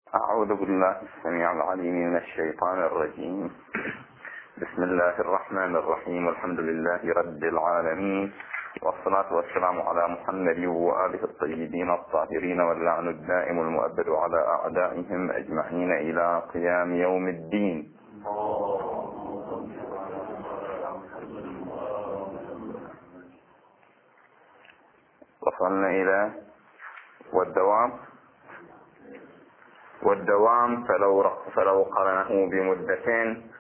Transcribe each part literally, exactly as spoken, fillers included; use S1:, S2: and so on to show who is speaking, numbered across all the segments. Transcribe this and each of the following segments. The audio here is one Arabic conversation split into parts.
S1: أعوذ بالله السميع العليم من الشيطان الرجيم. بسم الله الرحمن الرحيم، والحمد لله رب العالمين، والصلاة والسلام على محمد وآله الطيبين الطاهرين، واللعن الدائم المؤبد على أعدائهم أجمعين إلى قيام يوم الدين. وصلنا إلى والدوام والدوام فلو فلو قرنه بمدتين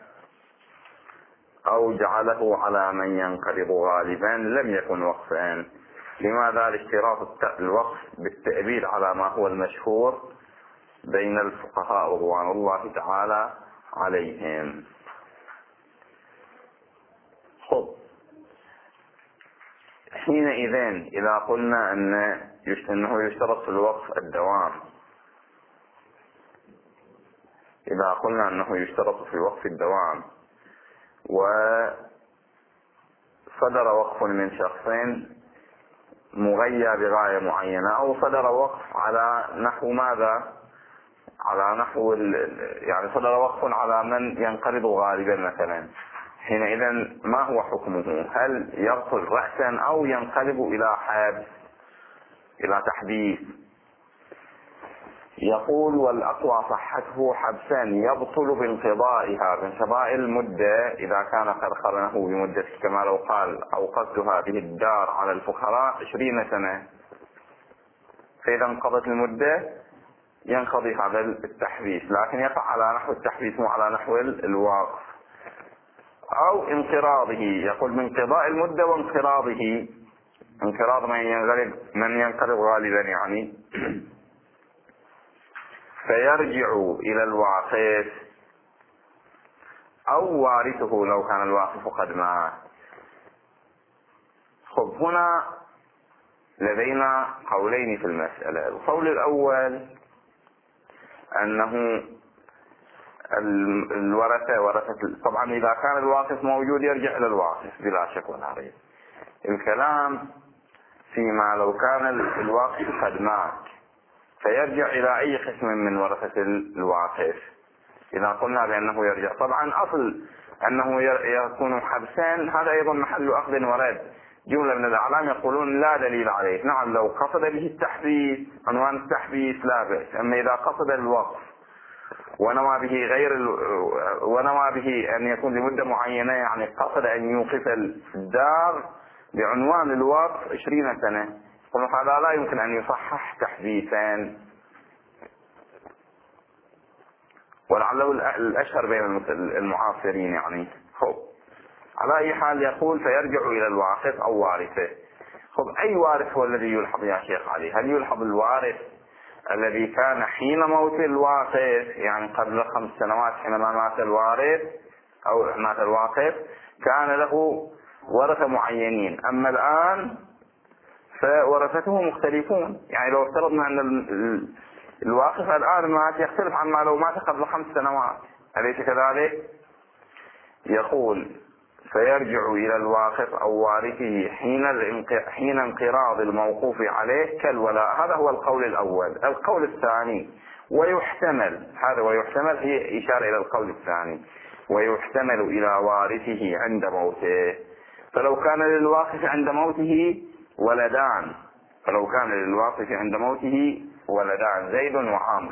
S1: أو جعله على من ينقلب غالبا لم يكن وقفا. لماذا؟ لاشتراط الوقف بالتأبيد على ما هو المشهور بين الفقهاء رضوان الله تعالى عليهم. خب حينئذ إذا قلنا أن أنه يشترط في الوقف الدوام إذا قلنا أنه يشترط في وقف الدوام وصدر وقف من شخصين مغيى بغاية معينة، أو صدر وقف على نحو ماذا؟ على نحو يعني صدر وقف على من ينقرض غالبا مثلا، حينئذ ما هو حكمه؟ هل يبطل رأسا أو ينقلب إلى حبس إلى تحديث؟ يقول والأقوى صحته حبسا يبطل بانقضائها، بانقضاء المدة إذا كان قد قرنه بمدة، كما لو قال أوقفت هذه الدار على الفقراء عشرين سنة، فإذا انقضت المدة ينقضي هذا التحبيس، لكن يقع على نحو التحبيس مو على نحو الواقف. أو انقراضه، يقول بانقضاء المدة وانقراضه، انقراض من ينقلب من ينقلب غالبا يعني فيرجع إلى الواقف أو وارثه لو كان الواقف قد مات. خب هنا لدينا قولين في المسألة. القول الأول أنه الورثة ورثة، طبعا إذا كان الواقف موجود يرجع إلى الواقف بلا شك ولا ريب. الكلام فيما لو كان الواقف قد مات فيرجع إلى أي قسم من ورثة الواقف. إذا قلنا بأنه يرجع، طبعا أصل أنه يكون حبسان هذا أيضا محل أخذ ورد. جملة من الأعلام يقولون لا دليل عليه. نعم لو قصد به التحبيس عنوان التحبيس لا بأس، أما إذا قصد الوقف ونوى به غير ال... ونوى به أن يكون لمدة معينة، يعني قصد أن يوقف الدار بعنوان الوقف عشرين سنة، هذا لا يمكن أن يصحح تحديثا، ولعله الأشهر بين المعاصرين يعني. خب على أي حال يقول فيرجع إلى الواقف أو وارثه. خب أي وارث هو الذي يلحظ يا شيخ علي؟ هل يلحظ الوارث الذي كان حين موت الواقف، يعني قبل خمس سنوات حينما مات الوارث أو مات الواقف كان له ورثة معينين، أما الآن فورثته مختلفون؟ يعني لو افترضنا أن الواقف الآن مات يختلف عن ما لو مات قبل خمس سنوات، أليس كذلك؟ يقول فيرجع إلى الواقف أو وارثه حين حين انقراض الموقوف عليه كالولاء. هذا هو القول الأول. القول الثاني ويحتمل، هذا ويحتمل هي إشارة إلى القول الثاني، ويحتمل إلى وارثه عند موته. فلو كان للواقف عند موته ولدان فلو كان للواقف عند موته ولدان زيد وعامر،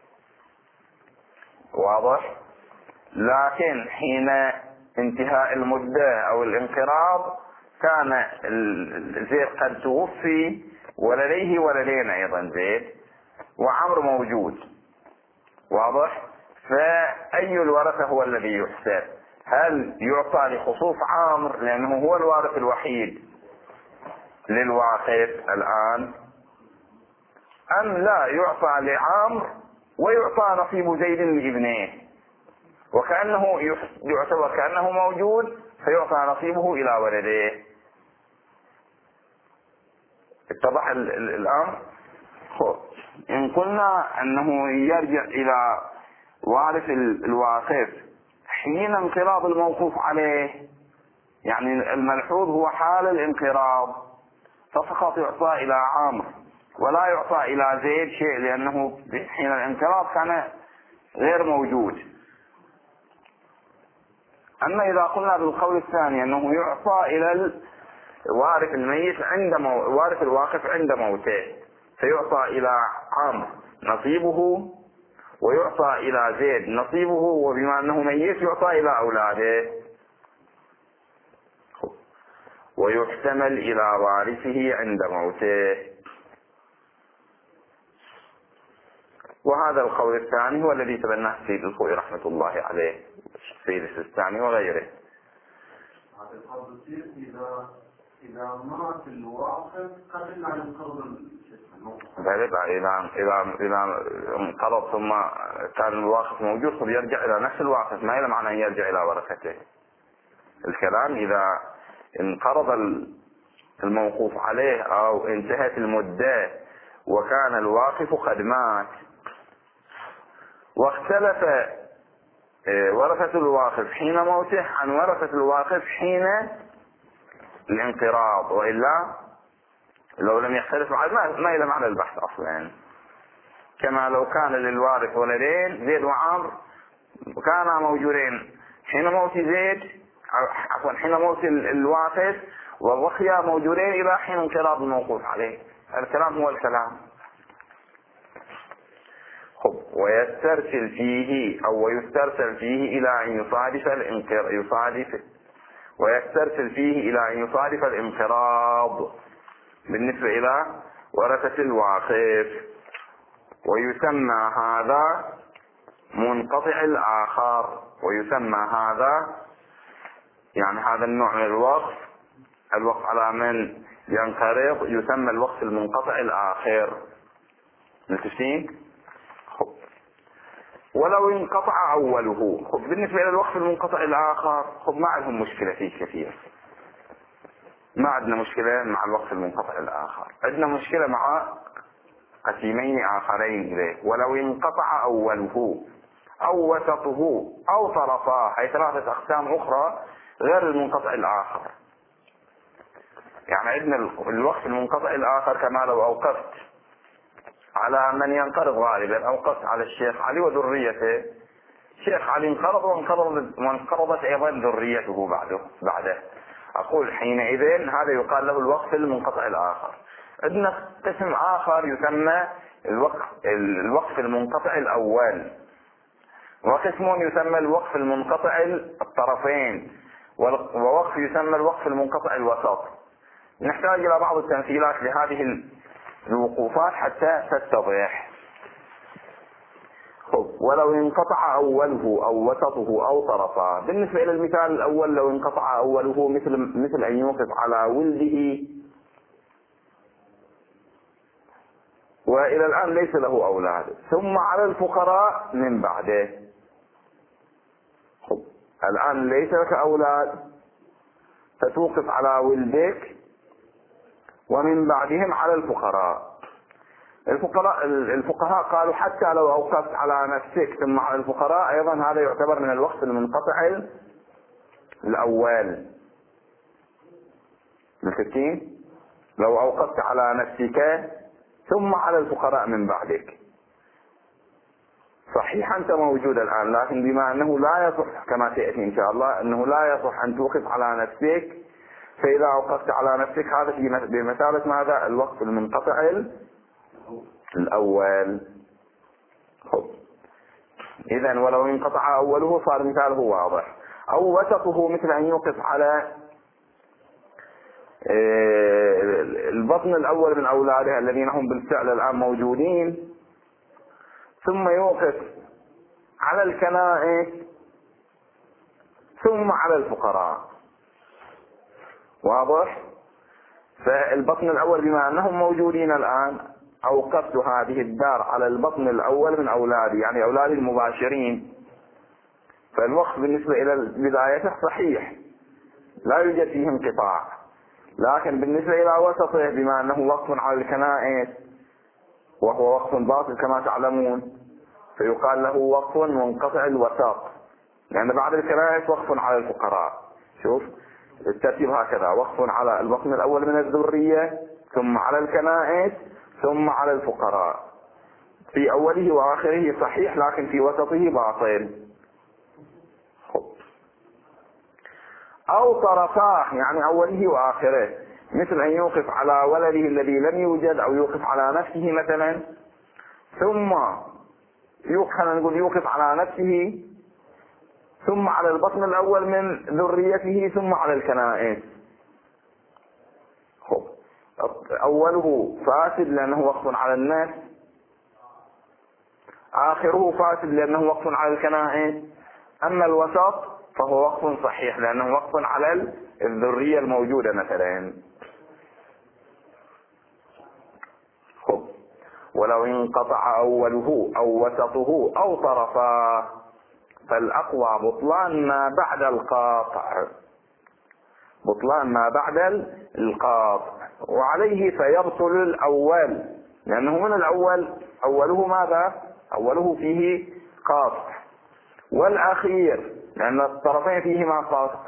S1: واضح؟ لكن حين انتهاء المدة أو الانقراض كان زيد قد توفي ولديه ولدين أيضا زيد وعمر موجود، واضح؟ فأي الورثة هو الذي يحسب؟ هل يعطى لخصوص عامر لأنه هو الوارث الوحيد للواقف الآن، أم لا يعطى لعامر ويعطى نصيب زيد لابنه، وكأنه يعتبر كأنه موجود فيعطى نصيبه إلى ولده؟ اتضح الأمر؟ إن قلنا أنه يرجع إلى وارث الواقف حين انقراض الموقوف عليه، يعني الملحوظ هو حال الانقراض، ففقط يعطى إلى عامر ولا يعطى إلى زيد شيء لأنه حين الانقراض كان غير موجود. أما إذا قلنا بالقول الثاني أنه يعطى إلى الوارث الميت عند مو... وارث الواقف عند موته، فيعطى إلى عمرو نصيبه ويعطى إلى زيد نصيبه، وبما أنه ميت يعطى إلى أولاده، ويحتمل إلى وارثه عند موته. وهذا القول الثاني هو الذي تبناه السيد الخوئي رحمة الله عليه، السيد السيستاني وغيره.
S2: هذا القول يصير إذا إذا مات الواقف قبل أن ينقرض
S1: إذا إذا إذا انقرض ثم كان الواقف موجود فبيرجع إلى نفس الواقف، ما إلى معنى أن يرجع إلى ورثته. الكلام إذا انقرض الموقوف عليه أو انتهت المدة وكان الواقف قد مات، واختلف ورثة الواقف حين موته عن ورثة الواقف حين الانقراض، وإلا لو لم يختلف ما إلى معنى البحث أصلا. كما لو كان للوارث ولدين زيد وعمر كانا موجودين حين موت زيد، عفوا حين موت الواقف، وبقيا موجودين إلى حين انقراض الموقوف عليه. الكلام هو الكلام. ويسترسل فيه أو ويسترسل فيه إلى أن يصادف الانقراض يصادف ويسترسل فيه إلى أن يصادف الانقراض بالنسبة إلى ورثة الواقف، ويسمى هذا منقطع الآخر. ويسمى هذا يعني هذا النوع من الوقف، الوقف على من ينقرض، يسمى الوقف المنقطع الآخر. متفقين؟ ولو انقطع أوله، خب بالنسبة إلى الوقف المنقطع الآخر خب ما عندهم مشكلة فيه كثير، ما عندنا مشكلة مع الوقف المنقطع الآخر، عندنا مشكلة مع قسيمين آخرين إليه. ولو انقطع أوله أو وسطه أو طرفاه، هي ثلاثة أقسام أخرى غير المنقطع الآخر. يعني عندنا الوقف المنقطع الآخر كما لو أوقفت على من ينقرض غالبا، أوقفت على الشيخ علي وذريته، الشيخ علي انقرض وانقرضت أيضا ذريته بعده بعده أقول حينئذ هذا يقال له الوقف المنقطع الآخر. عندنا قسم آخر يسمى الوقف الوقف المنقطع الأول، وقسم يسمى الوقف المنقطع الطرفين، ووقف يسمى الوقف المنقطع الوسط. نحتاج إلى بعض التمثيلات لهذه الوقوفات حتى تتضح. ولو انقطع أوله أو وسطه أو طرفاه، بالنسبة إلى المثال الأول لو انقطع أوله مثل مثل أن يوقف على ولده وإلى الآن ليس له أولاد، ثم على الفقراء من بعده. الآن ليس لك أولاد فتوقف على ولدك ومن بعدهم على الفقراء. الفقراء الفقهاء قالوا حتى لو أوقفت على نفسك ثم على الفقراء أيضا هذا يعتبر من الوقف المنقطع الأول. متفقين؟ لو أوقفت على نفسك ثم على الفقراء من بعدك، صحيح أنت موجود الآن، لكن بما أنه لا يصح كما سيأتي إن شاء الله أنه لا يصح أن توقف على نفسك، فإذا أوقفت على نفسك هذا بمثابة ماذا؟ الوقف المنقطع الأول. إذن ولو انقطع أوله صار مثاله واضح. أو وسطه مثل أن يوقف على البطن الأول من أولاده الذين هم بالفعل الآن موجودين، ثم يوقف على الكنائس ثم على الفقراء. واضح؟ فالبطن الأول بما أنهم موجودين الآن أوقفت هذه الدار على البطن الأول من أولادي، يعني أولادي المباشرين، فالوقف بالنسبة إلى بدايته صحيح لا يوجد فيه انقطاع، لكن بالنسبة إلى وسطه بما أنه وقف على الكنائس وهو وقف باطل كما تعلمون، فيقال له وقف منقطع الوسط، لأن بعد الكنائس وقف على الفقراء. شوف الترتيب هكذا: وقف على البطن الأول من الذرية ثم على الكنائس ثم على الفقراء. في أوله وآخره صحيح، لكن في وسطه باطل. أو طرفاه، يعني أوله وآخره، مثل أن يوقف على ولده الذي لم يوجد، أو يوقف على نفسه مثلا، ثم خلينا نقول يوقف على نفسه، ثم على البطن الأول من ذريته، ثم على الكنائس. أوله فاسد لأنه وقف على الناس، آخره فاسد لأنه وقف على الكنائس، أما الوسط فهو وقف صحيح لأنه وقف على الذرية الموجودة مثلا. خب. ولو انقطع أوله أو وسطه أو طرفاه فالأقوى بطلان ما بعد القاطع، بطلان ما بعد القاطع، وعليه فيبطل الأول، لأنه من الأول أوله ماذا؟ أوله فيه قاطع، والأخير لأن الطرفين فيهما قاطع،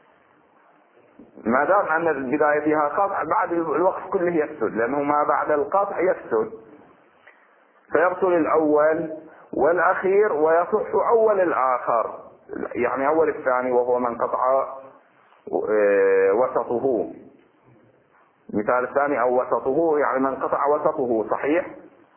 S1: ما دام أن البداية فيها قاطع بعد الوقف كله يفسد، لأنه ما بعد القاطع يفسد، فيبطل الأول والأخير ويصح أول الآخر، يعني أول الثاني وهو من قطع وسطه. مثال الثاني أو وسطه يعني من قطع وسطه، صحيح؟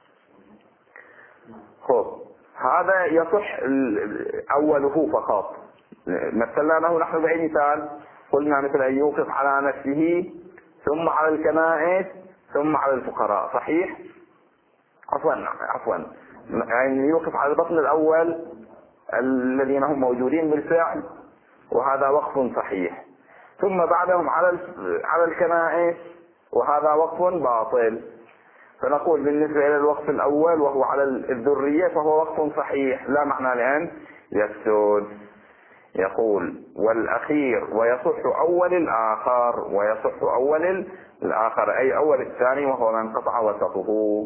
S1: خب. هذا يصح أوله فقط. مثلنا له نحن بأي مثال؟ قلنا مثل أن يوقف على نفسه، ثم على الكنائس، ثم على الفقراء، صحيح؟ عفوا عفوا يعني يوقف على البطن الأول الذين هم موجودين بالفعل، وهذا وقف صحيح، ثم بعدهم على على الكنائس، وهذا وقف باطل. فنقول بالنسبة إلى الوقف الأول وهو على الذرية فهو وقف صحيح لا معنى لأن يفسد. يقول والأخير ويصح أول الآخر، ويصح أول الآخر أي أول الثاني وهو من قطع وسطه.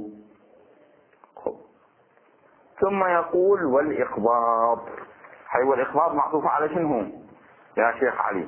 S1: ثم يقول والإقباض. حي والإقباض معطوف على شنو يا شيخ علي؟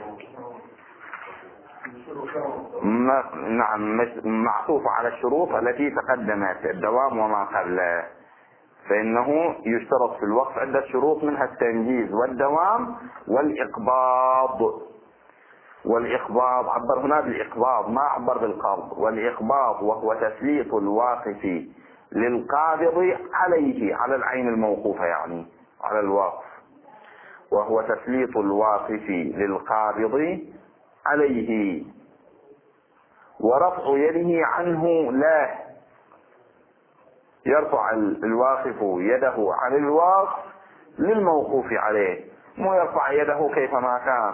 S1: ما نعم معطوف على الشروط التي تقدمت، الدوام وما قبله، فإنه يشترط في الوقف عدة شروط منها التنجيز والدوام والإقباض. والإقباض عبر هنا بالإقباض ما عبر بالقبض. والإقباض وهو تسليط الواقف للقابض عليه، على العين الموقوفة يعني على الوقف، وهو تسليط الواقف للقابض عليه ورفع يده عنه لا، يرفع الواقف يده عن الواقف للموقوف عليه، مو يرفع يده كيفما كان.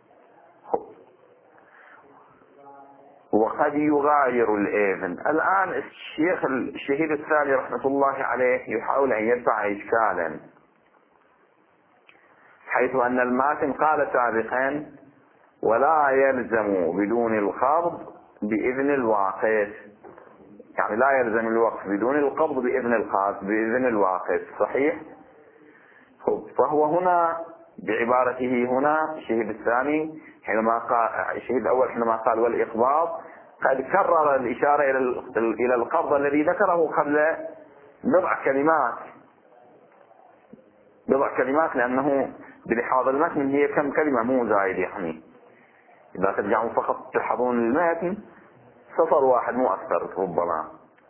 S1: وقد يغاير الإذن. الآن الشيخ الشهيد الثاني رحمة الله عليه يحاول أن يدفع إشكالا، حيث أن الماتن قال سابقا ولا يلزم بدون القبض بإذن الواقف، يعني لا يلزم الوقف بدون القبض بإذن القاضي بإذن الواقف، صحيح؟ فهو هنا بعبارته هنا الشهيد الثاني حينما قال الشهيد الأول حينما قال والإقباض قد كرر الإشارة إلى إلى القبض الذي ذكره قبل بضع كلمات، بضع كلمات لأنه بلحاظ المتن هي كم كلمة مو زايد، يعني إذا ترجعون فقط تلحظون المتن سطر واحد مو أكثر ربما.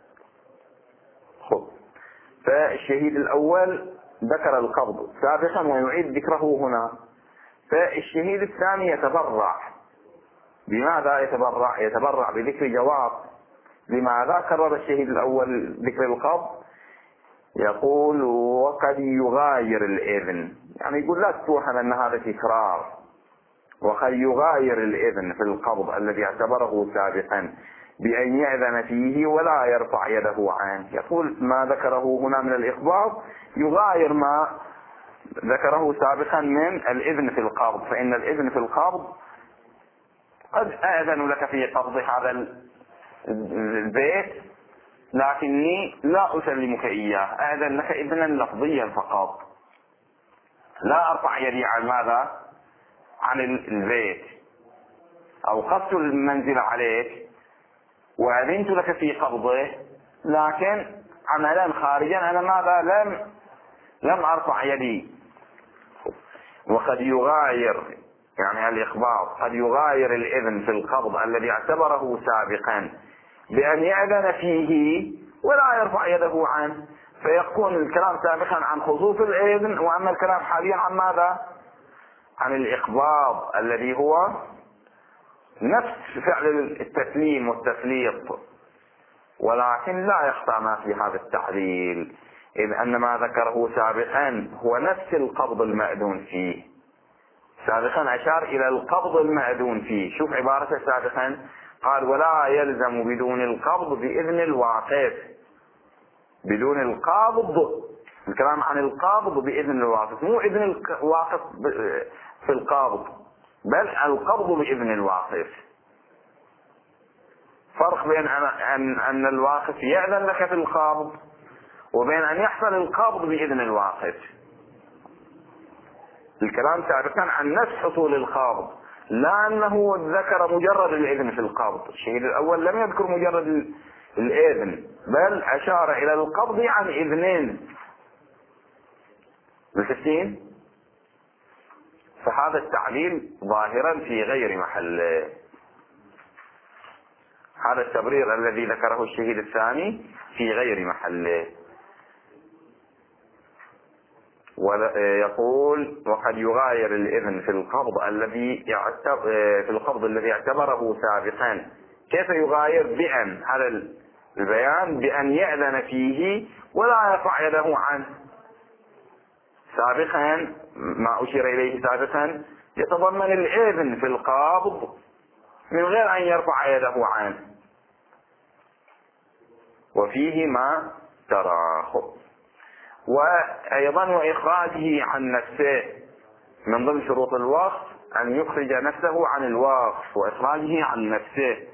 S1: خب. فالشهيد الأول ذكر القبض سابقا ويعيد ذكره هنا، فالشهيد الثاني يتبرع. بماذا يتبرع؟ يتبرع بذكر جواب لماذا كرر الشهيد الأول ذكر القبض. يقول وقد يغاير الإذن، يعني يقول لا تتوهم أن هذا تكرار، وقد يغاير الإذن في القبض الذي اعتبره سابقا بأن يأذن فيه ولا يرفع يده عنه. يقول ما ذكره هنا من الإقباض يغاير ما ذكره سابقا من الإذن في القبض، فإن الإذن في القبض قد أذن لك في قبض هذا البيت لكني لا أسلمك إياه، أذن لك إذنا لفظيا فقط، لا أرفع يدي عن ماذا؟ عن البيت أو قصد المنزل عليك وأذنت لك في قبضه، لكن عملا خارجا أنا ماذا لم لم أرفع يدي. وقد يغاير يعني الإخبار قد يغاير الإذن في القبض الذي اعتبره سابقا بأن يأذن فيه ولا يرفع يده عنه، فيكون الكلام سابقا عن خصوص الإذن، وأما الكلام حاليا عن ماذا؟ عن الإخبار الذي هو نفس فعل التسليم والتسليط. ولكن لا يخفى ما في هذا التعليل، إذ أن ما ذكره سابقا هو نفس القبض المأذون فيه. سابقا أشار إلى القبض المأذون فيه. شوف عبارته سابقا، قال ولا يلزم بدون القبض بإذن الواقف. بدون القبض، الكلام عن القبض بإذن الواقف، مو إذن الواقف في القبض، بل القبض بإذن الواقف. فرق بين أن, أن الواقف يأذن لك في القبض وبين أن يحصل القبض بإذن الواقف. الكلام سابقا عن نفس حصول القبض، لا أنه ذكر مجرد الإذن في القبض. الشهيد الأول لم يذكر مجرد الإذن، بل أشار إلى القبض عن إذنين. بالفسين، فهذا التعليل ظاهرا في غير محله. هذا التبرير الذي ذكره الشهيد الثاني في غير محله. ويقول وقد يغاير الإذن في القبض الذي في القبض الذي اعتبره سابقا. كيف يغاير؟ بأن هذا البيان بأن يأذن فيه ولا يرفع يده عنه. سابقا ما أشير إليه سابقا يتضمن الإذن في القبض من غير أن يرفع يده عنه، وفيه ما تراخب. وأيضا وإخراجه عن نفسه من ضمن شروط الوقف أن يخرج نفسه عن الوقف، وإخراجه عن نفسه.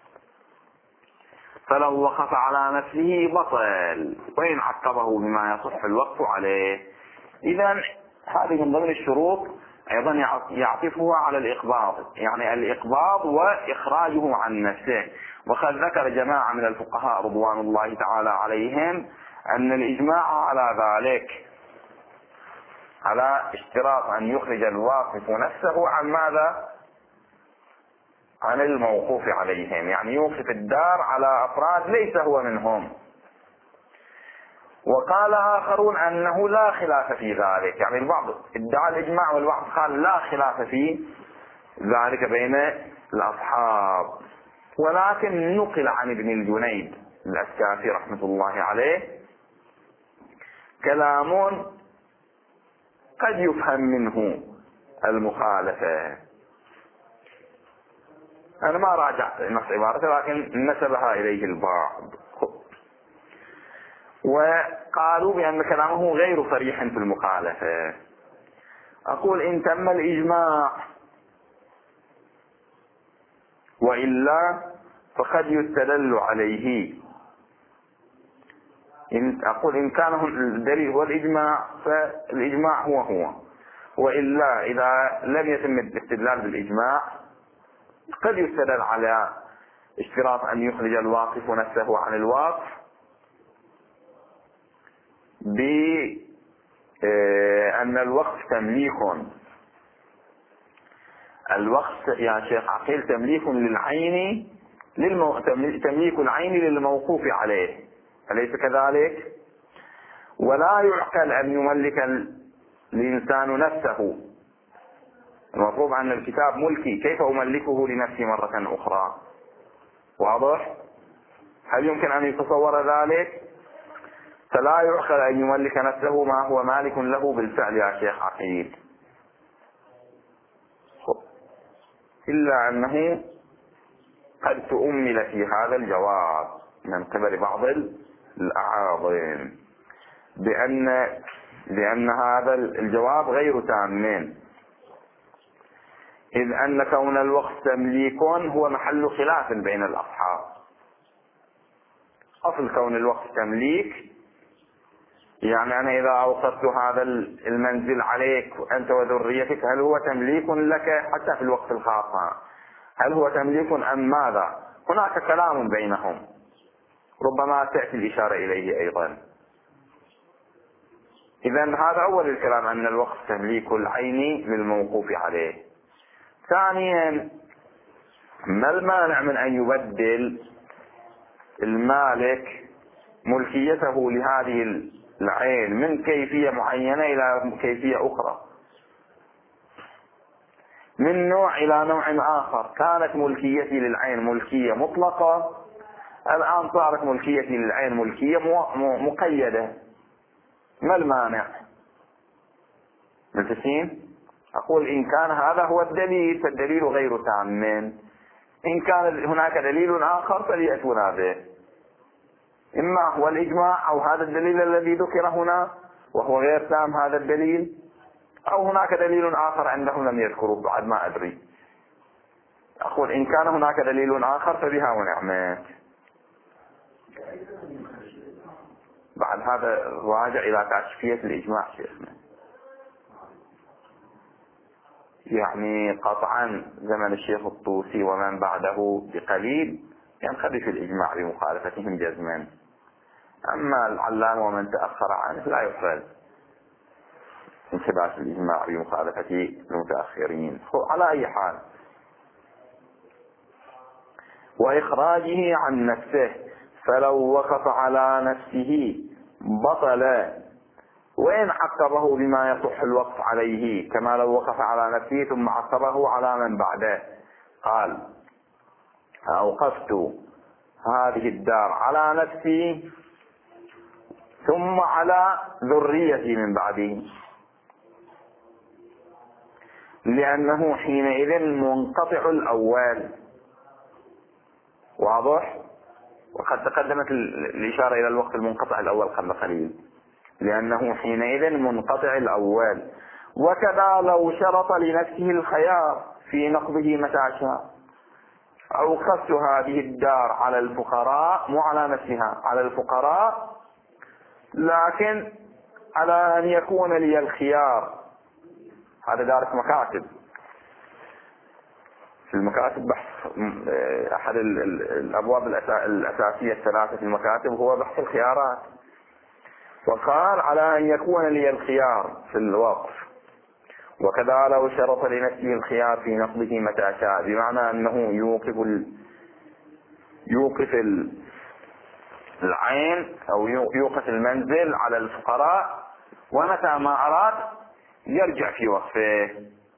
S1: فلو وقف على نفسه بطل وإن عقبه بما يصح الوقف عليه. إذا هذه من ضمن الشروط أيضا يعطفها على الإقباض، يعني الإقباض وإخراجه عن نفسه. وقد ذكر جماعة من الفقهاء رضوان الله تعالى عليهم أن الإجماع على ذلك، على اشتراط أن يخرج الواقف نفسه عن ماذا؟ عن الموقوف عليهم، يعني يوقف الدار على أفراد ليس هو منهم. وقال آخرون أنه لا خلاف في ذلك، يعني البعض ادعى الإجماع والبعض قال لا خلاف في ذلك بين الأصحاب. ولكن نقل عن ابن الجنيد الأسكافي رحمة الله عليه كلام قد يفهم منه المخالفة. أنا ما راجعت نص عبارته لكن نسبها إليه البعض، وقالوا بأن كلامه غير صريح في المخالفة. أقول إن تم الإجماع وإلا فقد يستدل عليه. إن أقول إن كان الدليل هو الإجماع فالإجماع هو هو، وإلا إذا لم يتم الاستدلال بالإجماع قد يستدل على اشتراط أن يخرج الواقف نفسه عن الواقف بأن الوقف تمليك. الوقف يا شيخ عقيل تمليك للعين للمو... تمليك العين للموقوف عليه، أليس كذلك؟ ولا يعقل أن يملك الإنسان نفسه. المطلوب أن الكتاب ملكي، كيف أملكه لنفسي مرة أخرى؟ واضح؟ هل يمكن أن يتصور ذلك؟ فلا يعقل أن يملك نفسه ما هو مالك له بالفعل يا شيخ عقيل، إلا أنه قد تؤمل في هذا الجواب من قبل بعض الأعاظم بأن لأن هذا الجواب غير تام، إذ أن كون الوقف تمليك هو محل خلاف بين الأصحاب. أصل كون الوقف تمليك يعني أنا إذا أوقفت هذا المنزل عليك أنت وذريتك هل هو تمليك لك حتى في الوقت الخاص؟ هل هو تمليك أم ماذا؟ هناك كلام بينهم ربما تأتي الإشارة إليه أيضا. إذا هذا أول الكلام، أن الوقف تمليك العين للموقوف عليه. ثانيا، ما المانع من أن يبدل المالك ملكيته لهذه العين من كيفية معينة إلى كيفية أخرى، من نوع إلى نوع آخر. كانت ملكيتي للعين ملكية مطلقة، الآن صارت ملكيتي للعين ملكية مقيدة. ما المانع؟ متفقين؟ أقول إن كان هذا هو الدليل فالدليل غير تام. إن كان هناك دليل آخر فليأتنا به، إما هو الإجماع أو هذا الدليل الذي ذكر هنا وهو غير تام هذا الدليل، أو هناك دليل آخر عندهم لم يذكروا بعد ما أدري. أقول إن كان هناك دليل آخر فبها ونعمت. بعد هذا راجع إلى كاشفية الإجماع شيخنا. يعني قطعا زمن الشيخ الطوسي ومن بعده بقليل ينخدش الإجماع بمخالفتهم جزما، أما العلامة ومن تأخر عنه لا يفرد انخداش الإجماع بمخالفة المتأخرين. على أي حال، وإخراجه عن نفسه، فلو وقف على نفسه بطل، وإن عقبه بما يصح الوقف عليه، كما لو وقف على نفسه ثم عقبه على من بعده. قال: أوقفت هذه الدار على نفسي ثم على ذريتي من بعده، لأنه حينئذ منقطع الأول. واضح؟ وقد تقدمت الإشارة إلى الوقت المنقطع الأول قبل قليل، لأنه حينئذ منقطع الأول. وكذا لو شرط لنفسه الخيار في نقضه متى شاء. أوقفت هذه الدار على الفقراء، مو على نفسها، على الفقراء، لكن على أن يكون لي الخيار. هذا دارس مكاتب، في المكاتب بحث أحد الأبواب الأساسية الثلاثة في المكاتب هو بحث الخيارات. وقال: على أن يكون لي الخيار في الوقف. وكذا لو شرط لنفسه الخيار في نقضه متى شاء، بمعنى أنه يوقف ال... يوقف ال... العين أو يوقف المنزل على الفقراء، ومتى ما أراد يرجع في وقفه.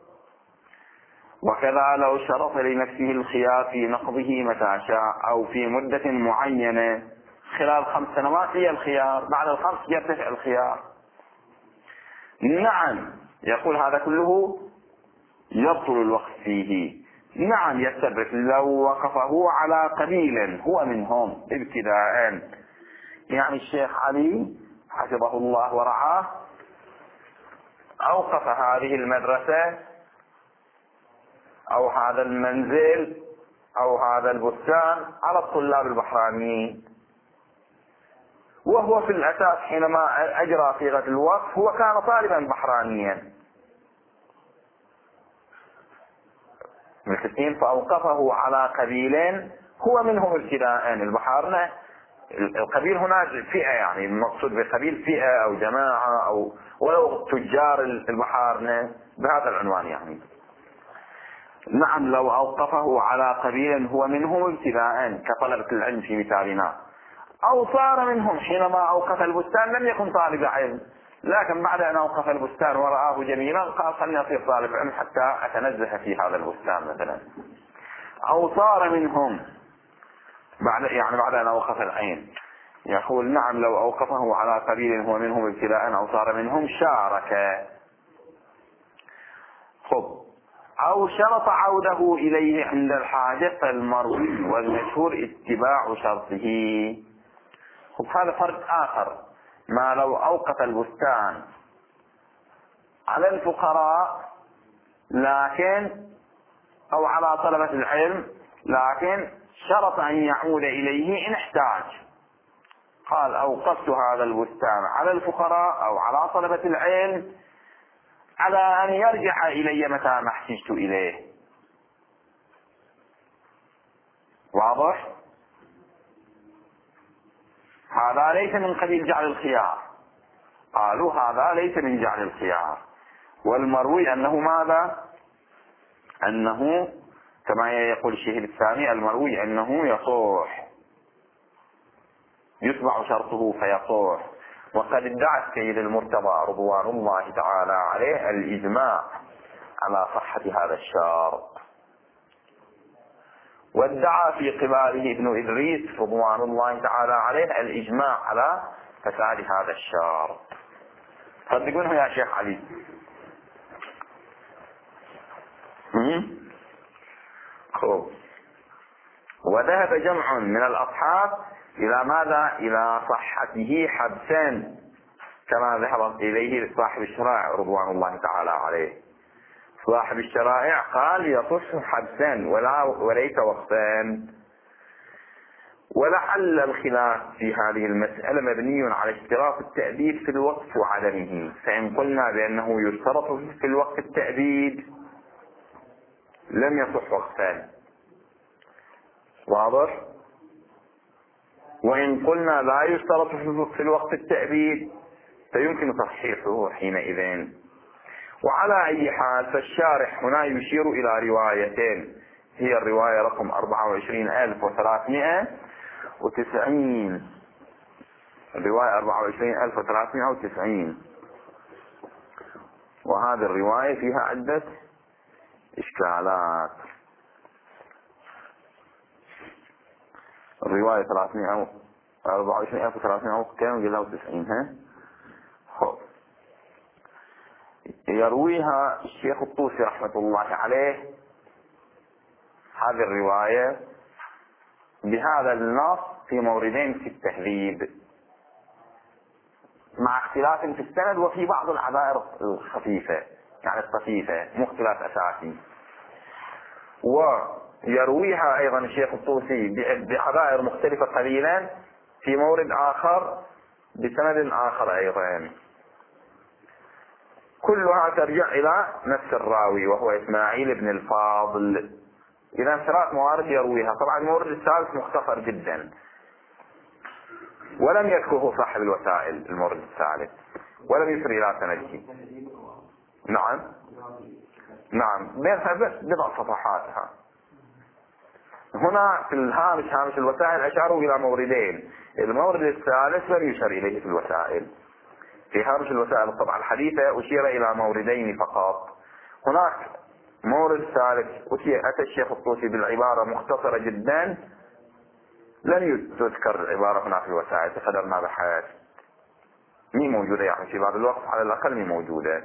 S1: وكذا لو شرط لنفسه الخيار في نقضه متى شاء أو في مدة معينة، خلال خمس سنوات هي الخيار، بعد الخمس يرتفع الخيار. نعم، يقول هذا كله يبطل الوقف فيه. نعم يستدرك لو وقفه على قبيل هو منهم ابتداء. يعني الشيخ علي حفظه الله ورعاه أوقف هذه المدرسة أو هذا المنزل أو هذا البستان على الطلاب البحرانيين، وهو في الأساس حينما أجرى صيغة الوقف هو كان طالبا بحرانيا متفقين، فأوقفه على قبيل هو منهم ابتداء. البحارنة القبيل هنا فئة، يعني المقصود بقبيل فئة أو جماعة أو ولو تجار البحارنة بهذا العنوان يعني. نعم، لو أوقفه على قبيل هو منهم ابتداء كطلبة العلم في مثالنا، أو صار منهم حينما أوقف البستان لم يكن طالب علم، لكن بعد أن أوقف البستان ورآه جميلا قال: خلني أصير طالب علم حتى أتنزه في هذا البستان مثلا. أو صار منهم بعد يعني بعد أن أوقف العين. يقول: نعم، لو أوقفه على قبيل هو منهم ابتداء أو صار منهم شارك. خب، أو شرط عوده إليه عند الحاجة، فالمروي والمشهور اتباع شرطه. خب، هذا فرق آخر. ما لو أوقف البستان على الفقراء لكن أو على طلبة العلم، لكن شرط أن يعود إليه إن احتاج. قال: أوقفت هذا البستان على الفقراء أو على طلبة العلم على أن يرجع إلي متى ما احتجت إليه. واضح؟ هذا ليس من قبيل جعل الخيار، قالوا هذا ليس من جعل الخيار. والمروي أنه ماذا؟ أنه كما يقول الشيخ الثاني المروي أنه يصح، يتبع شرطه فيصح. وقد ادعى السيد المرتضى رضوان الله تعالى عليه الإجماع على صحة هذا الشرط، وادعى في قباله ابن إدريس رضوان الله تعالى عليه الإجماع على فساد هذا الشرط. صدقونه يا شيخ علي؟ خب. وذهب جمع من الأصحاب إلى ماذا؟ إلى صحته حبسا، كما ذهب إليه صاحب الشرائع رضوان الله تعالى عليه. صاحب الشرائع قال يصح حبسا ولا وليس وقفا. ولعل الخلاف في هذه المسألة مبني على اشتراط التأبيد في الوقف وعدمه، فإن قلنا بأنه يشترط في الوقف التأبيد لم يصح وقفان، واضح؟ وإن قلنا لا يشترط في الوقت التأبيد فيمكن تصحيحه حينئذ. وعلى أي حال فالشارح هنا يشير إلى روايتين، هي الرواية رقم أربعة وعشرين ألف وثلاثمائة وتسعين، الرواية أربعة وعشرين ألف وثلاثمائة وتسعين، وهذه الرواية فيها عدة إشكالات. الرواية ثلاثمائة أربعة وعشرين ألف وثلاثمائة وتسعين ها خب. يرويها الشيخ الطوسي رحمة الله عليه هذه الرواية بهذا النص في موردين في التهذيب، مع اختلاف في السند وفي بعض العبائر الخفيفة يعني الطفيفة، مو اختلاف أساسي. ويرويها أيضا الشيخ الطوسي بعبائر مختلفة قليلا في مورد آخر بسند آخر أيضا، كلها ترجع إلى نفس الراوي وهو إسماعيل بن الفاضل. إذا ثلاث موارد يرويها. طبعا المورد الثالث مختصر جدا ولم يذكره صاحب الوسائل، المورد الثالث ولم يشر إلى سنده. نعم نعم بضع صفحاتها. هنا في الهامش هامش الوسائل أشاروا إلى موردين، المورد الثالث لم يشر إليه في الوسائل. في هامش الوسائل الطبعة الحديثة أشير إلى موردين فقط. هناك مورد ثالث أتى الشيخ الطوسي بالعبارة مختصرة جدا، لم تذكر العبارة هنا في الوسائل بقدر ما بحث، مي موجودة يعني في بعض الوقت على الأقل مي موجودة،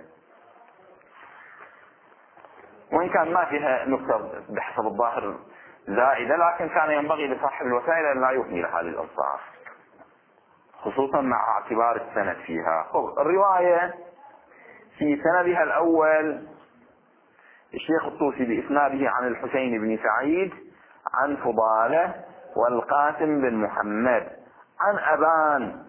S1: وإن كان ما فيها نقطة بحسب الظاهر زائدة، لكن كان ينبغي لصاحب الوسائل أن لا يهمل هذه الأنصاف خصوصا مع اعتبار السند فيها. الرواية في سندها الأول الشيخ الطوسي بإسناده عن الحسين بن سعيد عن فضالة والقاسم بن محمد عن أبان،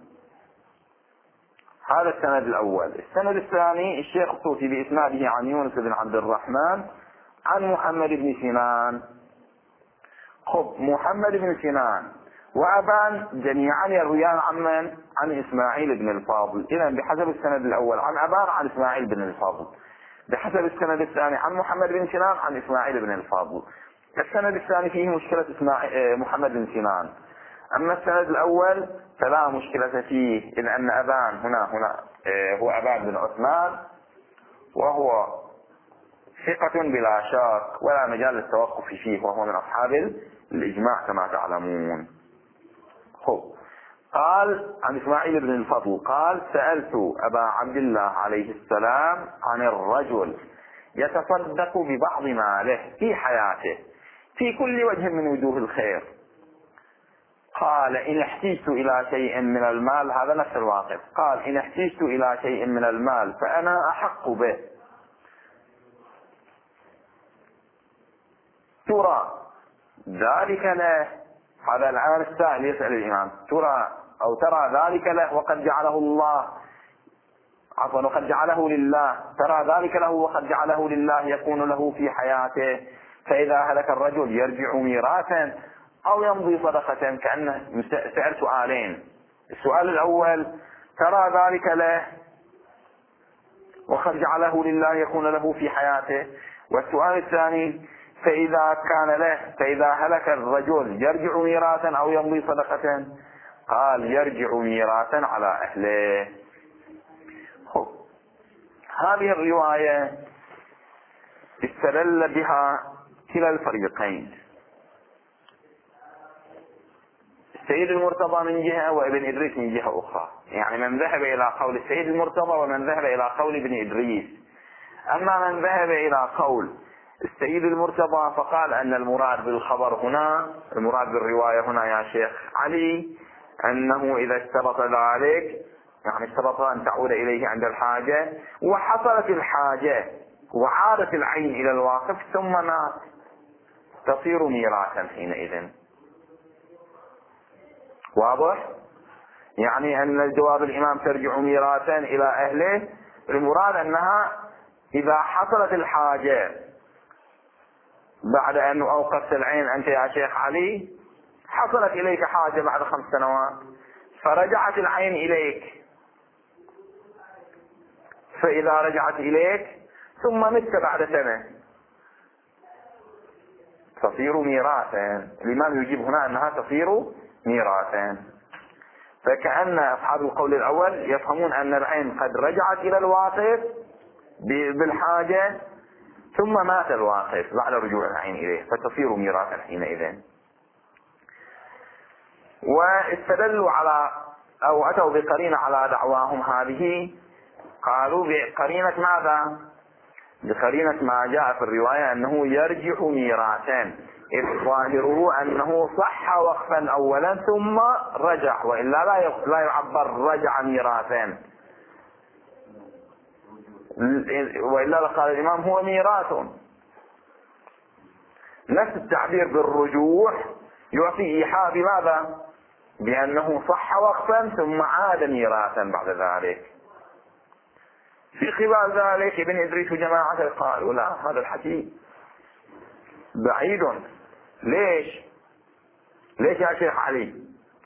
S1: هذا السند الأول. السند الثاني الشيخ الطوسي بإسناده عن يونس بن عبد الرحمن عن محمد بن سنان. خب محمد بن سنان وأبان جميعا يرويان عن من؟ عن إسماعيل بن الفاضل. إذا بحسب السند الأول عن أبان عن إسماعيل بن الفاضل، بحسب السند الثاني عن محمد بن سنان عن إسماعيل بن الفاضل. السند الثاني فيه مشكلة محمد بن سنان، أما السند الأول فلا مشكلة فيه، إذ أن أبان هنا هنا هو أبان بن عثمان وهو ثقة بلا شك ولا مجال للتوقف فيه، وهو من أصحاب الإجماع كما تعلمون. خب. قال عن إسماعيل بن الفضل قال سألت أبا عبد الله عليه السلام عن الرجل يتصدق ببعض ماله في حياته في كل وجه من وجوه الخير، قال إن احتجت إلى شيء من المال، هذا نفس الواقف، قال إن احتجت إلى شيء من المال فأنا أحق به، ترى ذلك له. هذا الآن السائل يسأل الإمام ترى أو ترى ذلك له وقد جعله الله، عفوا وقد جعله لله، ترى ذلك له وقد جعله لله يكون له في حياته، فإذا هلك الرجل يرجع ميراثا أو يمضي صدقة. كأنه سأل سؤالين. السؤال الأول ترى ذلك له وقد جعله لله يكون له في حياته. والسؤال الثاني فإذا كان له فإذا هلك الرجل يرجع ميراثا أو يمضي صدقة؟ قال يرجع ميراثا على أهله. هذه الرواية استدل بها كلا الفريقين، السيد المرتضى من جهة وابن إدريس من جهة أخرى. يعني من ذهب إلى قول السيد المرتضى ومن ذهب إلى قول ابن إدريس. أما من ذهب إلى قول السيد المرتضى فقال أن المراد بالخبر هنا، المراد بالرواية هنا يا شيخ علي، أنه إذا اشترط ذلك يعني اشترط أن تعود إليه عند الحاجة وحصلت الحاجة وعادت العين إلى الواقف ثم مات تصير ميراثا حينئذ. واضح؟ يعني أن الجواب الإمام ترجع ميراثا إلى أهله، المراد أنها إذا حصلت الحاجة بعد أن أوقفت العين أنت يا شيخ علي، حصلت إليك حاجة بعد خمس سنوات فرجعت العين إليك، فإذا رجعت إليك ثم مت بعد سنة تصير ميراثا. الإمام يجيب هنا أنها تصير ميراثا. فكأن أصحاب القول الأول يفهمون أن العين قد رجعت إلى الواقف بالحاجة ثم مات الواقف بعد رجوع العين إليه فتصير ميراثا حينئذ. واستدلوا على أو أتوا بقرينة على دعواهم هذه، قالوا بقرينة ماذا؟ بقرينة ما جاء في الرواية أنه يرجع ميراثا، إذ ظاهره أنه صح وقفا أولا ثم رجع، وإلا لا يعبر رجع ميراثا، وإلا قال الإمام هو ميراث. نفس التعبير بالرجوع يعطي إيحاء بماذا؟ بأنه صح وقفا ثم عاد ميراثا بعد ذلك. في قبال ذلك ابن إدريس وجماعة قالوا لا، هذا الحكي بعيد. ليش؟ ليش يا شيخ علي؟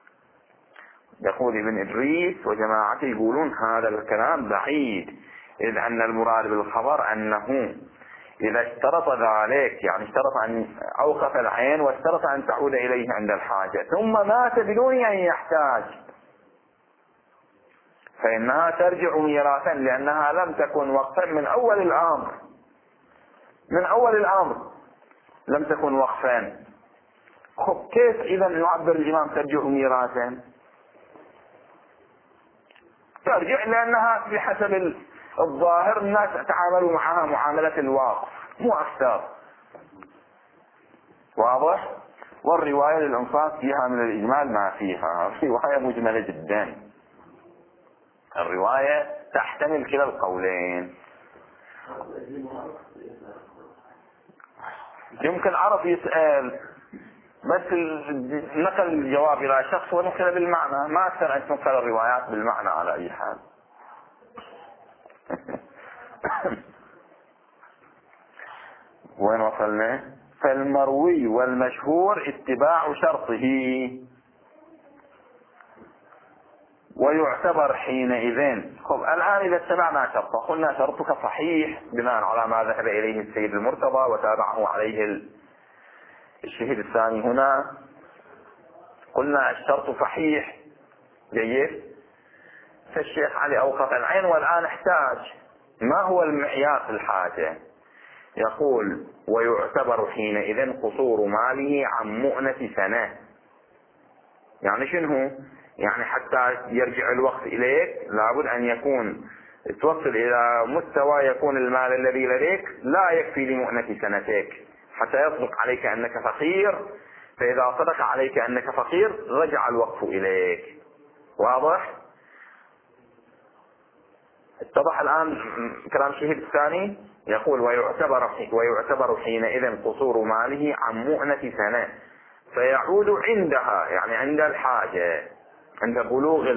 S1: يقول ابن إدريس وجماعته يقولون هذا الكلام بعيد، إذ أن المراد بالخبر أنه إذا اشترط ذلك، يعني اشترط أن أوقف العين واشترط أن تعود إليه عند الحاجة ثم مات بدون أن يحتاج، فإنها ترجع ميراثا لأنها لم تكن وقفا من أول الأمر، من أول الأمر لم تكن وقفا. خب كيف إذا يعبر الإمام ترجع ميراثا؟ ترجع لأنها بحسب الظاهر الناس تعاملوا معها معاملة الواقف مو أكثر. واضح؟ والرواية للإنصاف فيها من الإجمال ما فيها، رواية مجملة جدا، الرواية تحتمل كلا القولين. يمكن عرف يسأل بس نقل الجواب إلى شخص ونقل بالمعنى، ما أكثر أن تنقل الروايات بالمعنى على أي حال. وين وصلنا؟ فالمروي والمشهور اتباع شرطه ويعتبر حينئذ. خب الآن إذا اتبعنا شرطه قلنا شرطك صحيح بناء على ما ذهب إليه السيد المرتضى وتابعه عليه الشهيد الثاني هنا، قلنا الشرط صحيح جيد. فالشيخ علي أوقف العين والآن احتاج، ما هو المعيار في الحاجة؟ يقول ويعتبر حينئذ قصور ماله عن مؤنة سنة. يعني شنو؟ يعني حتى يرجع الوقت إليك لابد أن يكون توصل إلى مستوى يكون المال الذي لديك لا يكفي لمؤنة سنتك حتى يصدق عليك أنك فقير، فإذا صدق عليك أنك فقير رجع الوقف إليك. واضح؟ اتضح الآن كلام الشهيد الثاني؟ يقول ويعتبر ويعتبر حينئذ قصور ماله عن مؤنة سنة، فيعود عندها يعني عند الحاجة، عند بلوغ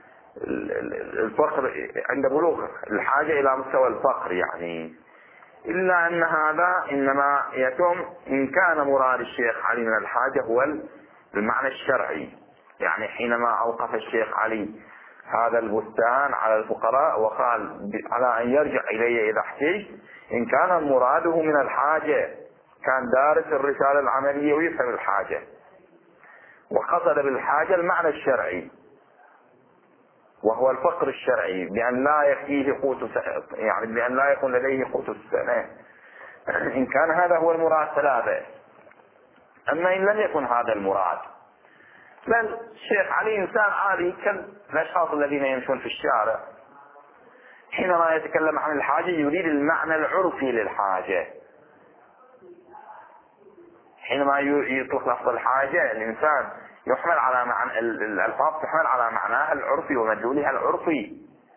S1: الفقر، عند بلوغ الحاجة إلى مستوى الفقر يعني. إلا أن هذا إنما يتم إن كان مراد الشيخ علي من الحاجة هو بالمعنى الشرعي. يعني حينما أوقف الشيخ علي هذا البستان على الفقراء وقال على أن يرجع إلي إذا احتجت، إن كان مراده من الحاجة، كان دارس الرسالة العملية ويفهم الحاجة، وقصد بالحاجة المعنى الشرعي وهو الفقر الشرعي، بأن لا يكفيه قوت، يعني بأن لا يكون لديه قوت السنة. إن كان هذا هو المراد فلا بأس. أما إن لم يكن هذا المراد، بل الشيخ علي إنسان عادي كالأشخاص الذين يمشون في الشارع، حينما يتكلم عن الحاجة يريد المعنى العرفي للحاجة. حينما يطلق لفظ الحاجة الإنسان يحمل على معنى، الألفاظ تحمل على معناها العرفي ومدلولها العرفي.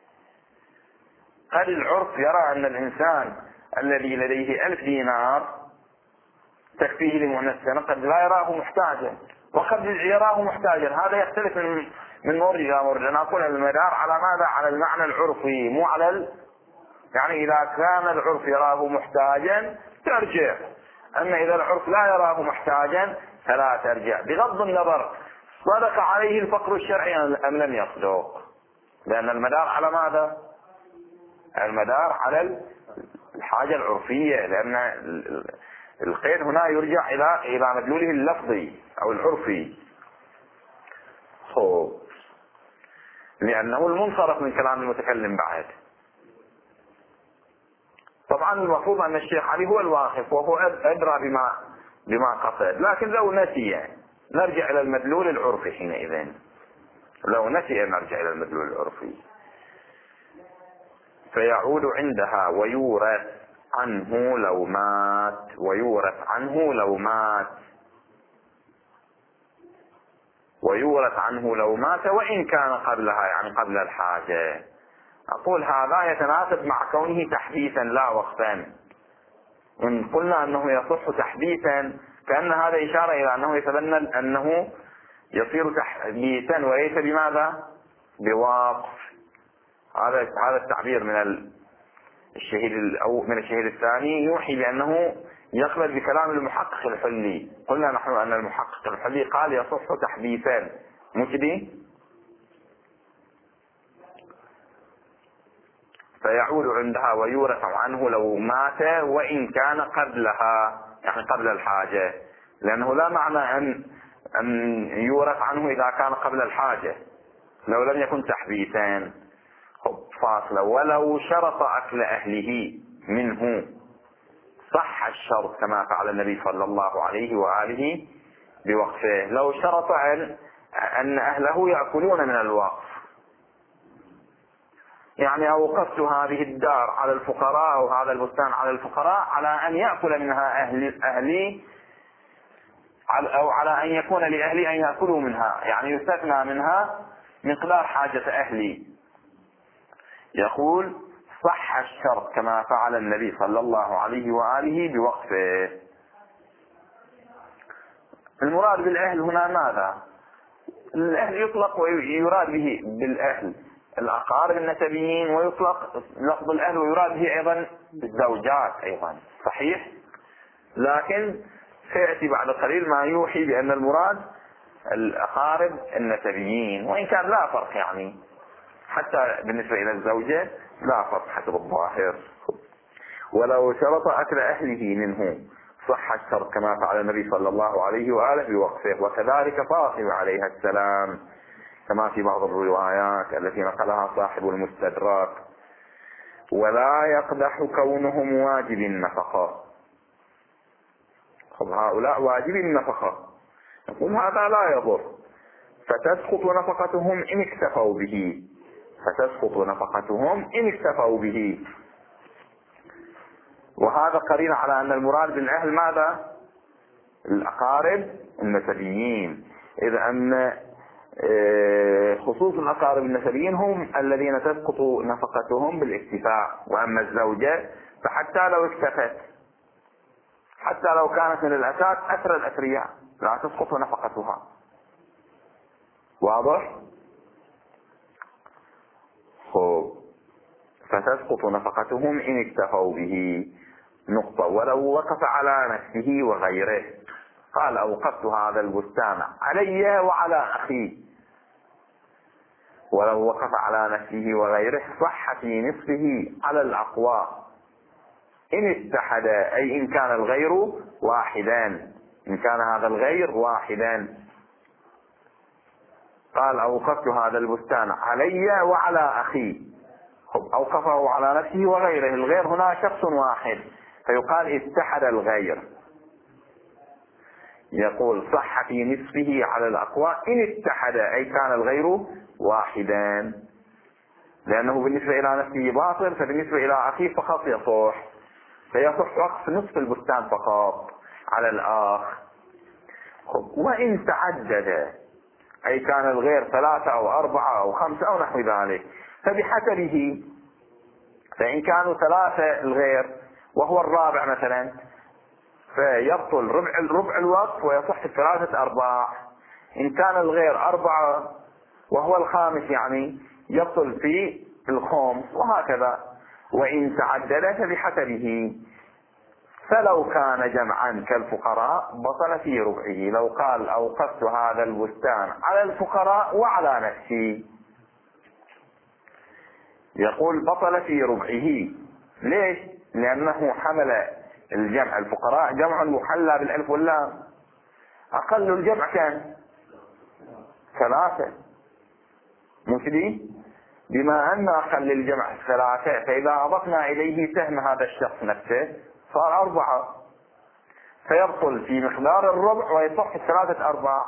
S1: قد العرف يرى أن الإنسان الذي لديه ألف دينار تكفيه لمؤنة السنة قد لا يراه محتاجا، وقد يراه محتاجا. هذا يختلف من من مورد إلى مورد. أنا أقول المدار على ماذا؟ على المعنى العرفي، مو على ال... يعني إذا كان العرف يراه محتاجا ترجع، أما إذا العرف لا يراه محتاجا فلا ترجع، بغض النظر صدق عليه الفقر الشرعي أم لم يصدق، لأن المدار على ماذا؟ المدار على الحاجة العرفية، لأن القيد هنا يرجع إلى إلى مدلوله اللفظي أو العرفي، لأنه المنصرف من كلام المتكلم بعد. طبعا المفروض أن الشيخ علي هو الواقف وهو أدرى بما بما قصد، لكن لو نسي نرجع إلى المدلول العرفي. حينئذ لو نسي نرجع إلى المدلول العرفي. فيعود عندها ويورث عنه لو مات، ويورث عنه لو مات، ويورث عنه لو مات وإن كان قبلها، يعني قبل الحاجة. أقول هذا يتناسب مع كونه تحديثا لا وقفا. إن قلنا أنه يصح تحديثا كأن هذا إشارة إلى أنه يتبنى أنه يصير تحديثا وليس بماذا؟ بوقف. هذا هذا التعبير من الشهيد أو من الشهيد الثاني يوحي بأنه يقبل بكلام المحقق الحلي. قلنا نحن أن المحقق الحلي قال يصح تحديثا، مو كده؟ فيعود عندها ويورث عنه لو مات وإن كان قبلها، يعني قبل الحاجة، لأنه لا معنى أن أن يورث عنه إذا كان قبل الحاجة لو لم يكن تحديثا. فاصلة. ولو شرط أكل أهله منه صح الشرط كما فعل النبي صلى الله عليه وآله بوقفه. لو شرط أن أن أهله يأكلون من الوقف، يعني أوقفت هذه الدار على الفقراء أو هذا البستان على الفقراء على أن يأكل منها أهل أهلي، أو على أن يكون لأهلي أن يأكلوا منها، يعني يستثنى منها مقدار حاجة أهلي. يقول صح الشرط كما فعل النبي صلى الله عليه وآله بوقفه. المراد بالأهل هنا ماذا؟ الأهل يطلق ويراد به بالأهل الأقارب النسبيين، ويطلق لفظ الأهل ويراد به أيضا الزوجات أيضا، صحيح؟ لكن سيأتي بعد قليل ما يوحي بأن المراد الأقارب النسبيين، وإن كان لا فرق، يعني حتى بالنسبة إلى الزوجة لا فرق حسب الظاهر. ولو شرط أكل أهله منه صح الشرط كما فعل النبي صلى الله عليه وآله بوقفه. وكذلك فاطمة عليها السلام كما في بعض الروايات التي نقلها صاحب المستدرك. ولا يقدح كونهم واجب النفقة. خب هؤلاء واجب النفقة، نقول هذا لا يضر، فتسقط نفقتهم إن اكتفوا به، فتسقط نفقتهم إن اكتفوا به. وهذا قرين على أن المراد بالأهل ماذا؟ الأقارب النسبيين، إذ أن خصوص الأقارب النسبيين هم الذين تسقط نفقتهم بالاكتفاء، وأما الزوجة فحتى لو اكتفت، حتى لو كانت من الأساس أثر الأثرياء لا تسقط نفقتها. واضح؟ خب فتسقط نفقتهم إن اكتفوا به. نقطة. ولو وقف على نفسه وغيره، قال أوقفت هذا البستان علي وعلى أخي، ولو وقف على نفسه وغيره صح في نصفه على الأقوى إن اتحد، أي إن كان الغير واحدا، إن كان هذا الغير واحدا. قال أوقفت هذا البستان علي وعلى أخي، أوقفه على نفسه وغيره، الغير هنا شخص واحد، فيقال اتحد الغير. يقول صح في نصفه على الأقوى إن اتحد، أي كان الغير واحدا، لأنه بالنسبة إلى نفسه باطل، فبالنسبة إلى أخيه فقط يصح، فيصح وقف نصف البستان فقط على الآخ. وإن تعدد، أي كان الغير ثلاثة أو أربعة أو خمسة أو نحو ذلك، فبحسبه، فإن كانوا ثلاثة الغير وهو الرابع مثلا، فيبطل ربع ربع الوقف ويصح الثلاثة أرباع. إن كان الغير أربعة وهو الخامس يعني يبطل في الخمس، وهكذا. وإن تعدد فبحسبه، فلو كان جمعا كالفقراء بطل في ربعه. لو قال أوقفت هذا البستان على الفقراء وعلى نفسي، يقول بطل في ربعه. ليش؟ لأنه حمل الجمع، الفقراء جمع محلى بالألف واللام، أقل الجمع كان ثلاثة، مو كذي؟ بما أن أقل الجمع ثلاثة، فإذا أضفنا إليه سهم هذا الشخص نفسه صار أربعة، فيبطل في مقدار الربع ويصح الثلاثة أرباع.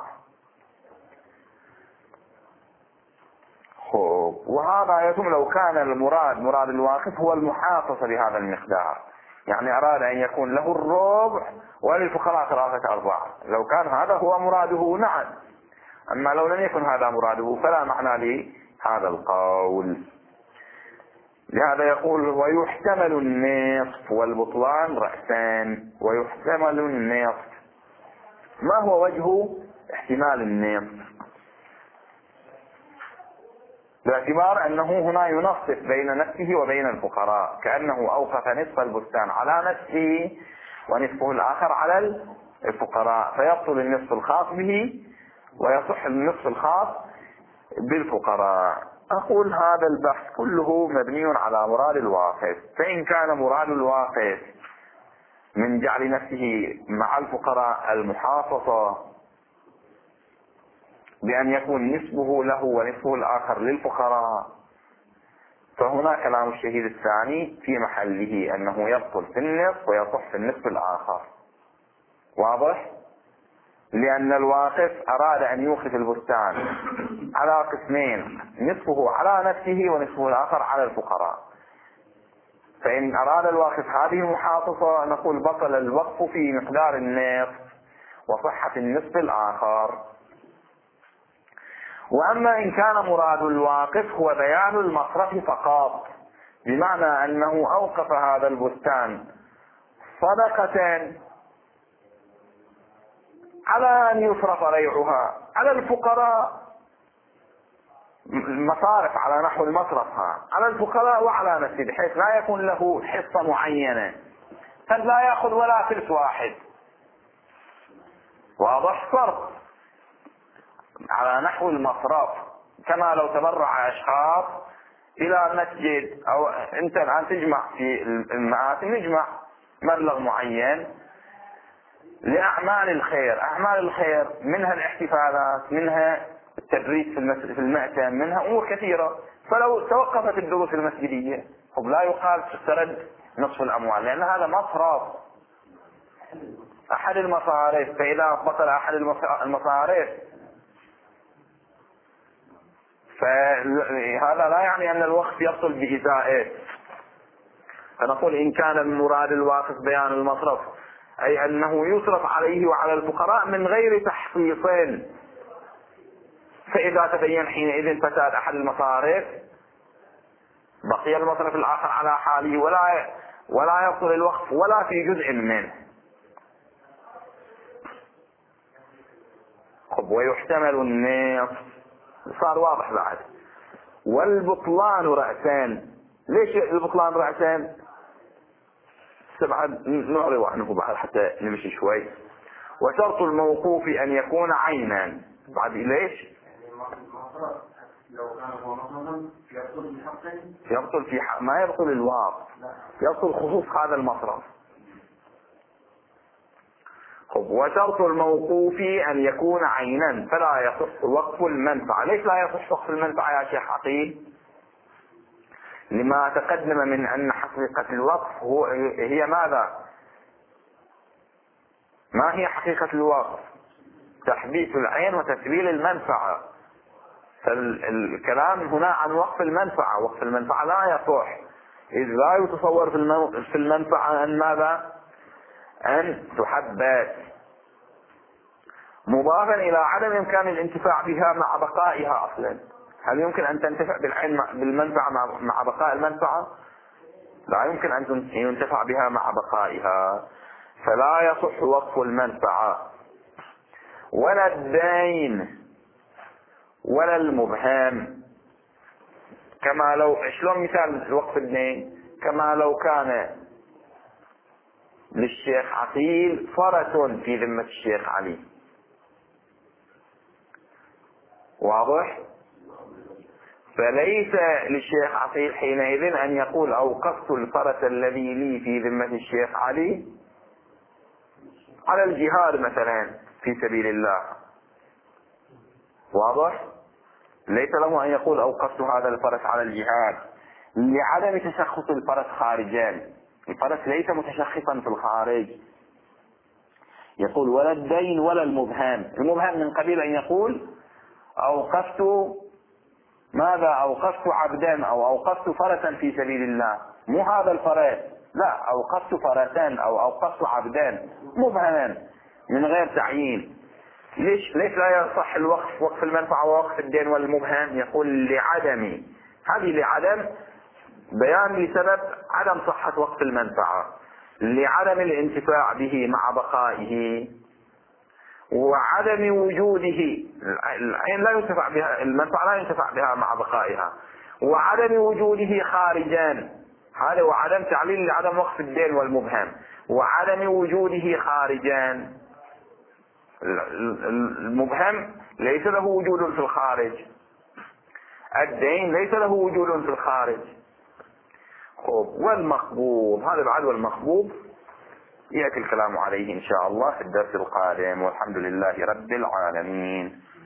S1: وهذا يتم لو كان المراد مراد الواقف هو المحافظة بهذا المقدار، يعني أراد أن يكون له الربع وللفقراء ثلاثة أرباع، لو كان هذا هو مراده نعم. أما لو لم يكن هذا مراده فلا معنى لهذا القول. لهذا يقول ويحتمل النصف والبطلان رأسان. ويحتمل النصف، ما هو وجه احتمال النصف؟ باعتبار أنه هنا ينصف بين نفسه وبين الفقراء، كأنه أوقف نصف البستان على نفسه ونصفه الآخر على الفقراء، فيبطل النصف الخاص به ويصح النصف الخاص بالفقراء. أقول هذا البحث كله مبني على مراد الواقف. فإن كان مراد الواقف من جعل نفسه مع الفقراء المحافظة بأن يكون نصفه له ونصفه الآخر للفقراء، فهنا كلام الشهيد الثاني في محله، أنه يبطل في النصف ويصح في النصف الآخر. واضح؟ لأن الواقف أراد أن يوقف البستان على قسمين، نصفه على نفسه ونصفه الآخر على الفقراء. فإن أراد الواقف هذه المحافظة نقول بطل الوقف في مقدار النصف وصحة النصف الآخر. وأما إن كان مراد الواقف هو بيان المصرف فقط، بمعنى أنه أوقف هذا البستان صدقة على أن يصرف ريعها على الفقراء، المصارف على نحو المصرفها على الفقراء وعلى نفسه، بحيث لا يكون له حصة معينة، قد لا يأخذ ولا ثلث واحد. واضح؟ فرق على نحو المصرف، كما لو تبرع أشخاص إلى مسجد، أو أنت الآن تجمع في المآتم، نجمع مبلغ معين لأعمال الخير. أعمال الخير منها الاحتفالات، منها التدريس في المأتم، منها أمور كثيرة. فلو توقفت الدروس المسجدية لا يقال تسترد نصف الأموال، لأن هذا مصرف أحد المصارف، فإذا بطل أحد المصارف فهذا لا يعني أن الوقف يبطل بإزائه. فنقول إن كان من مراد الواقف بيان المصرف، أي أنه يصرف عليه وعلى الفقراء من غير تحقيق، فإذا تبين حينئذ فساد أحد المصارف بقي المصرف الآخر على حاله، ولا ولا يبطل الوقف ولا في جزء منه. ويحتمل النصف، صار واضح بعد. والبطلان رأسان. ليش البطلان رأسان؟ بعد نعرض عنه بعد حتى نمشي شوي. وشرط الموقوف أن يكون عينا. بعد ليش؟
S2: يعني مصرف لو كان هو مصرفا يبطل بحقه.
S1: يبطل في حق ما يبطل الواقف، يبطل خصوص هذا المصرف. خب وشرط الموقوف أن يكون عينا فلا يصح وقف المنفعة. ليش لا يصح وقف المنفعة يا شيخ عقيل؟ لما تقدم من أن حقيقة الوقف هو هي ماذا؟ ما هي حقيقة الوقف؟ تحبيس العين وتسبيل المنفعة. فالكلام هنا عن وقف المنفعة. وقف المنفعة لا يصح إذ لا يتصور في المنفعة أن ماذا؟ أن تحبس، مضافا إلى عدم إمكان الانتفاع بها مع بقائها. أصلا هل يمكن أن تنتفع بالعين بالمنفعة مع بقاء المنفعة؟ لا يمكن أن ينتفع بها مع بقائها، فلا يصح وقف المنفعة ولا الدين ولا المبهم. كما لو شلون مثال وقف الدين؟ كما لو كان للشيخ عقيل فرس في ذمة الشيخ علي. واضح؟ فليس للشيخ عقيل حينئذ أن يقول أوقفت الفرس الذي لي في ذمة الشيخ علي على الجهاد مثلا في سبيل الله. واضح؟ ليس له أن يقول أوقفت هذا الفرس على الجهاد لعدم تشخص الفرس خارجا. الفرس ليس متشخصا في الخارج. يقول ولا الدين ولا المبهم. المبهم من قبيل أن يقول أوقفت ماذا؟ أوقفت عبدا أو أوقفت فرسا في سبيل الله، مو هذا الفرس، لا، أوقفت فرسان أو أوقفت عبدان مبهما من غير تعيين. ليش ليش لا يصح الوقف وقف المنفعة ووقف الدين والمبهم؟ يقول لعدم، هذه لعدم بيان لسبب عدم صحة وقف المنفعة، لعدم الانتفاع به مع بقائه وعدم وجوده. العين لا ينتفع بها، المنفعة لا ينتفع بها مع بقائها، وعدم وجوده خارجا. هذا وعدم تعليل لعدم وقف الدين والمبهم، وعدم وجوده خارجا. المبهم ليس له وجود في الخارج، الدين ليس له وجود في الخارج. خب والمخبوض، هذا بعد والمخبوض يأتي الكلام عليه إن شاء الله في الدرس القادم، والحمد لله رب العالمين.